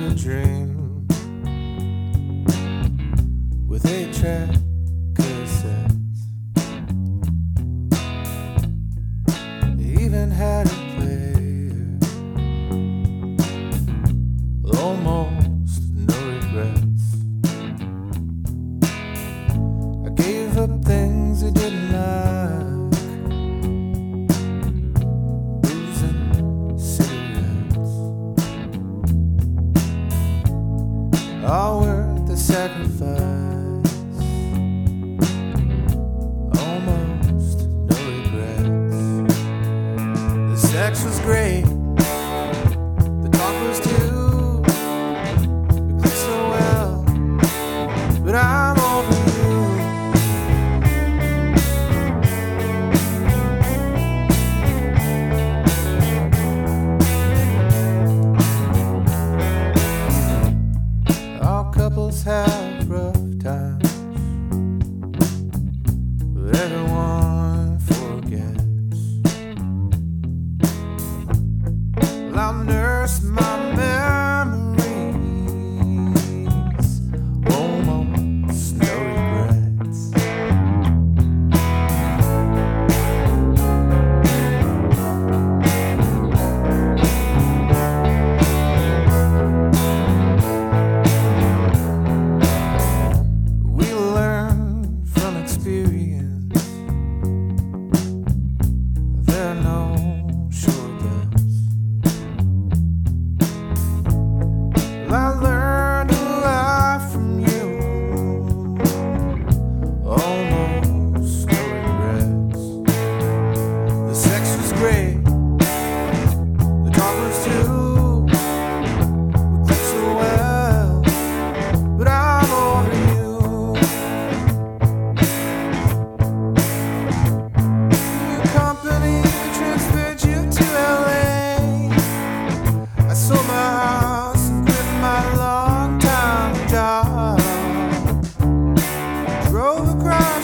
a dream with 8-track cassettes. They even had a player, almost no regrets. I gave up things I didn't like, booze and cigarettes, all worth the sacrifice. Almost no regrets. The sex was great, the talk was too. We clicked so well, but I'm over you. All couples have rough times, but everyone forgets. Well, I'll nurse my memories, almost no regrets. We learn from experience, there are no shortcuts. Well, I learned a lot from you, almost no regrets. The sex was great, the talk was too. We clicked so well, but I'm over you. Your company transferred you to LA. I sold my house and quit my long-time job. Drove across